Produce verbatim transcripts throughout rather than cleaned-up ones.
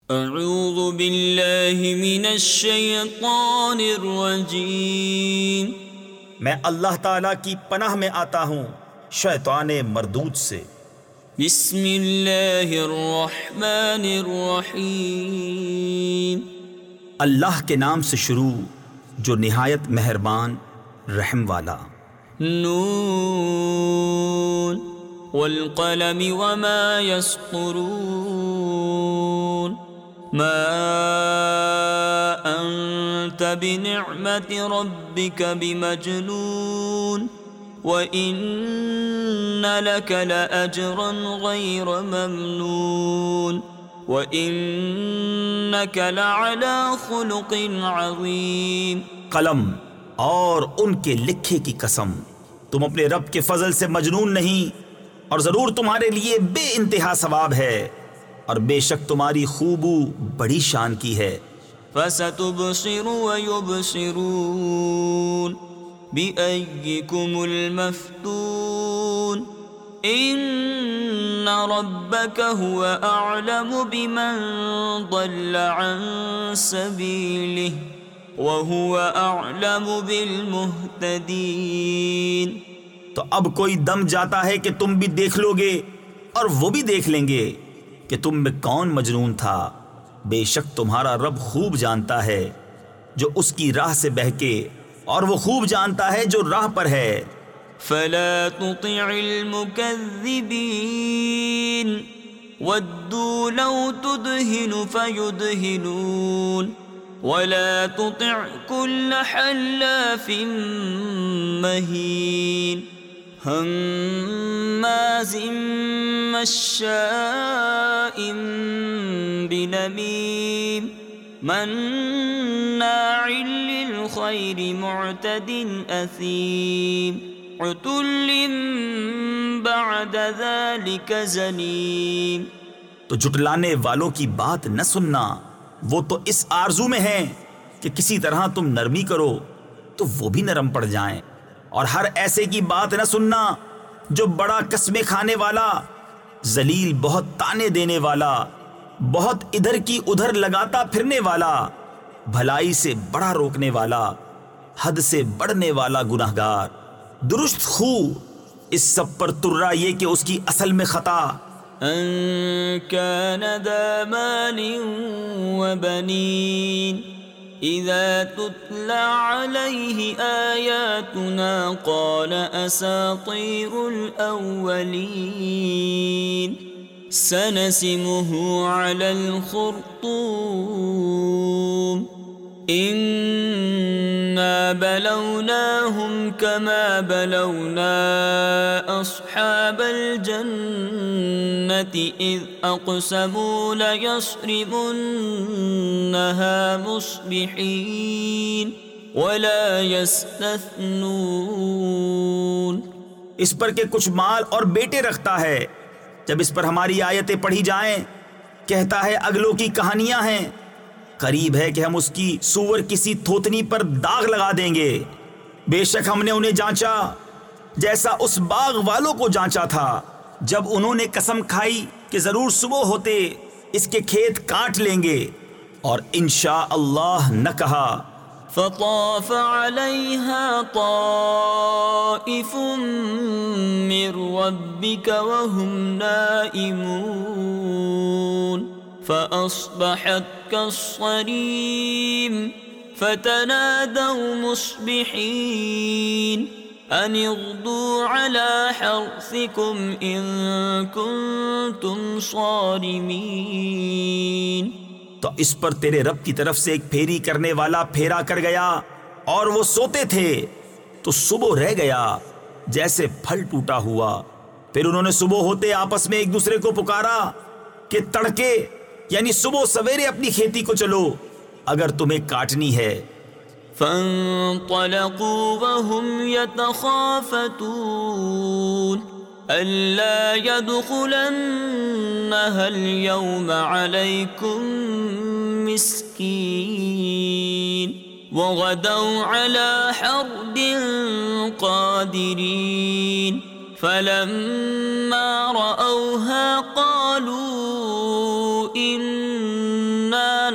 اعوذ باللہ من الشیطان الرجیم، میں اللہ تعالیٰ کی پناہ میں آتا ہوں شیطان مردود سے۔ بسم اللہ الرحمن الرحیم، اللہ کے نام سے شروع جو نہایت مہربان رحم والا۔ نون والقلم وما يسطرون، ما أنت بنعمة ربك بمجنون، وإن لك لأجرا غير ممنون، وإنك لعلى خلق عظيم۔ قلم اور ان کے لکھے کی قسم، تم اپنے رب کے فضل سے مجنون نہیں، اور ضرور تمہارے لیے بے انتہا ثواب ہے، اور بے شک تمہاری خوبو بڑی شان کی ہے۔ فَسَتُبْصِرُ وَيُبْصِرُونَ بِأَيِّكُمُ الْمَفْتُونُ، إِنَّ رَبَّكَ هُوَ أَعْلَمُ بِمَنْ ضَلَّ عَنْ سَبِيلِهِ وَهُوَ أَعْلَمُ بِالْمُهْتَدِينَ۔ تو اب کوئی دم جاتا ہے کہ تم بھی دیکھ لو گے، اور وہ بھی دیکھ لیں گے کہ تم میں کون مجنون تھا۔ بے شک تمہارا رب خوب جانتا ہے جو اس کی راہ سے بہکے، اور وہ خوب جانتا ہے جو راہ پر ہے۔ فَلَا تُطِعِ الْمُكَذِّبِينَ وَدُّوا لَوْ تُدْهِنُ فَيُدْهِنُونَ، وَلَا تُطِعْ كُلَّ حَلَّافٍ مَّهِينٍ ہمازٍ مشاء بنمیم مناع للخیر معتد اثیم عتل بعد ذلك زنیم۔ تو جھٹلانے والوں کی بات نہ سننا، وہ تو اس آرزو میں ہیں کہ کسی طرح تم نرمی کرو تو وہ بھی نرم پڑ جائیں، اور ہر ایسے کی بات نہ سننا جو بڑا قسمیں کھانے والا، ذلیل بہت تانے دینے والا، بہت ادھر کی ادھر لگاتا پھرنے والا، بھلائی سے بڑا روکنے والا، حد سے بڑھنے والا گناہگار، درست خو، اس سب پر ترا یہ کہ اس کی اصل میں خطا۔ ان كان ذا مال وبنين اذا تتلى عليه آياتنا قال اساطير الاولين سنسمه على الخرطوم إنا بلوناهم كما بلونا أصحاب الجنة إذ أقسموا ليصرمنها مصبحين ولا يستثنون۔ اس پر کہ کچھ مال اور بیٹے رکھتا ہے، جب اس پر ہماری آیتیں پڑھی جائیں کہتا ہے اگلوں کی کہانیاں ہیں، قریب ہے کہ ہم اس کی سور کسی تھوتنی پر داغ لگا دیں گے۔ بے شک ہم نے انہیں جانچا جیسا اس باغ والوں کو جانچا تھا جب انہوں نے قسم کھائی کہ ضرور صبح ہوتے اس کے کھیت کاٹ لیں گے، اور انشاء اللہ نہ کہا۔ فطاف عليها طائف من ربك وهم نائمون فأصبحت كالصريم فتنادوا مصبحين أن اغدوا على حرثكم إن كنتم صارمين۔ تو اس پر تیرے رب کی طرف سے ایک پھیری کرنے والا پھیرا کر گیا، اور وہ سوتے تھے تو صبح رہ گیا جیسے پھل ٹوٹا ہوا۔ پھر انہوں نے صبح ہوتے آپس میں ایک دوسرے کو پکارا کہ تڑکے یعنی صبح سویرے اپنی کھیتی کو چلو اگر تمہیں کاٹنی ہے۔ فانطلقوا وهم يتخافتون ألا يدخلنها اليوم عليكم مسكين وغدوا على حرد قادرين فلما رأوها قالوا إن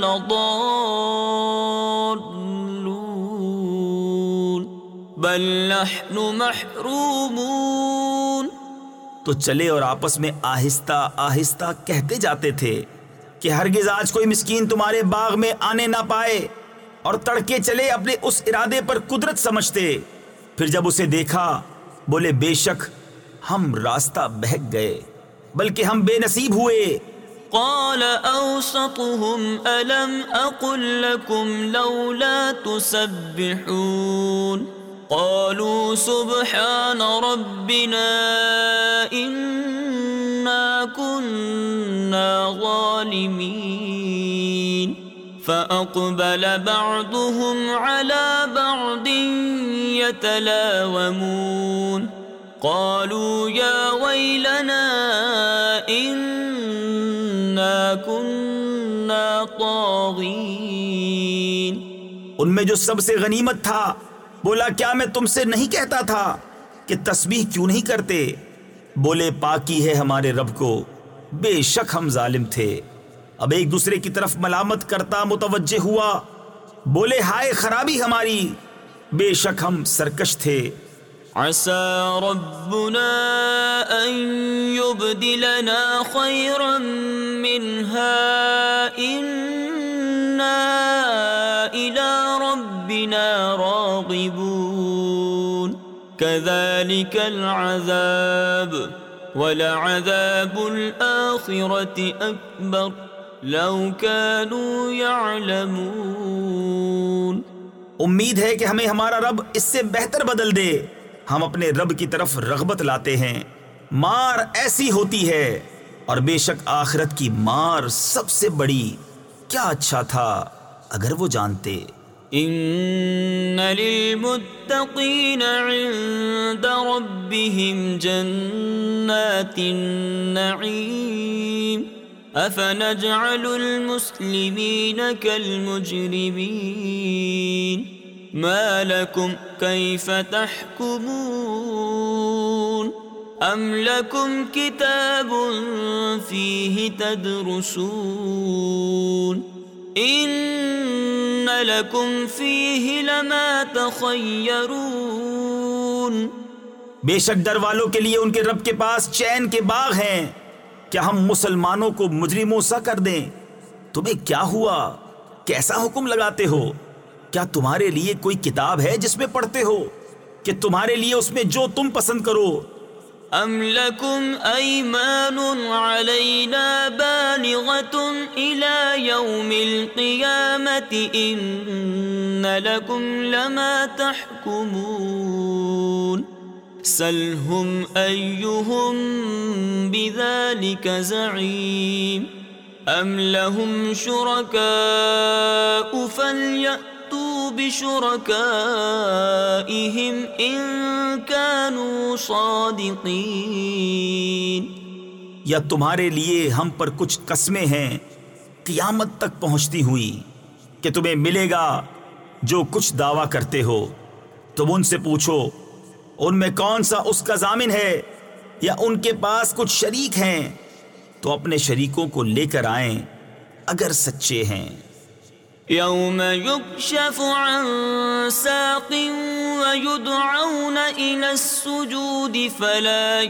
لضالون بل نحن محرومون. تو چلے اور آپس میں آہستہ آہستہ کہتے جاتے تھے کہ ہرگز آج کوئی مسکین تمہارے باغ میں آنے نہ پائے، اور تڑکے چلے اپنے اس ارادے پر قدرت سمجھتے. پھر جب اسے دیکھا بولے بے شک ہم راستہ بہک گئے، بلکہ ہم بے نصیب ہوئے. قال أوسطهم ألم أقل لكم لولا تسبحون قالوا سبحان ربنا إنا كنا ظالمين. فأقبل بعضهم على بعض يتلاومون قالوا يا ويلنا إنا كنا طاغين. ان میں جو سب سے غنیمت تھا بولا کیا میں تم سے نہیں کہتا تھا کہ تسبیح کیوں نہیں کرتے؟ بولے پاکی ہے ہمارے رب کو، بے شک ہم ظالم تھے. اب ایک دوسرے کی طرف ملامت کرتا متوجہ ہوا، بولے ہائے خرابی ہماری، بے شک ہم سرکش تھے. عسى ربنا أن يبدلنا خيرا منها إنا إلى ربنا راغبون. كذلك العذاب ولعذاب الآخرة أكبر لو كانوا يعلمون. امید ہے کہ ہمیں ہمارا رب اس سے بہتر بدل دے. ہم اپنے رب کی طرف رغبت لاتے ہیں، مار ایسی ہوتی ہے، اور بے شک آخرت کی مار سب سے بڑی. کیا اچھا تھا اگر وہ جانتے. ان للمتقین عند ربهم جنات النعیم افنجعل المسلمین كالمجرمین ما لكم كيف تحكمون ام لكم كتاب فيه تدرسون ان لكم فيه لما تخيرون. بے شک ڈر والوں کے لیے ان کے رب کے پاس چین کے باغ ہیں. کیا ہم مسلمانوں کو مجرموں سا کر دیں؟ تمہیں کیا ہوا؟ کیسا حکم لگاتے ہو؟ کیا تمہارے لیے کوئی کتاب ہے جس میں پڑھتے ہو کہ تمہارے لیے اس میں جو تم پسند کرو؟ ام لکم ایمان علینا بالغۃ الی یوم القیامۃ ان لکم لما تحکمون سلہم ایہم بذلک زعیم ام لہم شرکاء فلیأتوا بشرکائہم ان کانوا صادقین. یا تمہارے لیے ہم پر کچھ قسمیں ہیں قیامت تک پہنچتی ہوئی کہ تمہیں ملے گا جو کچھ دعویٰ کرتے ہو؟ تم ان سے پوچھو ان میں کون سا اس کا ضامن ہے، یا ان کے پاس کچھ شریک ہیں تو اپنے شریکوں کو لے کر آئیں اگر سچے ہیں. یوم یکشف عن ساق ویدعون الى السجود فلا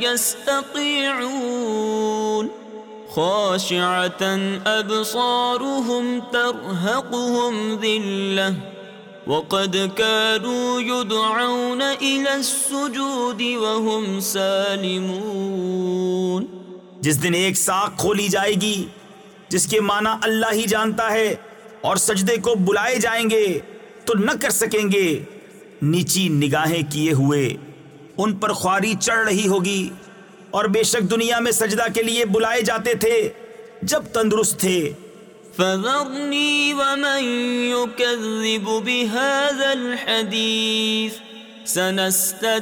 یستطیعون خاشعة ابصارهم ترهقهم ذلة وقد كانوا يدعون إلى السجود وهم سالمون. جس دن ایک ساق کھولی جائے گی جس کے معنی اللہ ہی جانتا ہے، اور سجدے کو بلائے جائیں گے تو نہ کر سکیں گے، نیچی نگاہیں کیے ہوئے ان پر خواری چڑھ رہی ہوگی، اور بے شک دنیا میں سجدہ کے لیے بلائے جاتے تھے جب تندرست تھے. فذرنی ومن يكذب بهذا الحديث سنستدرجهم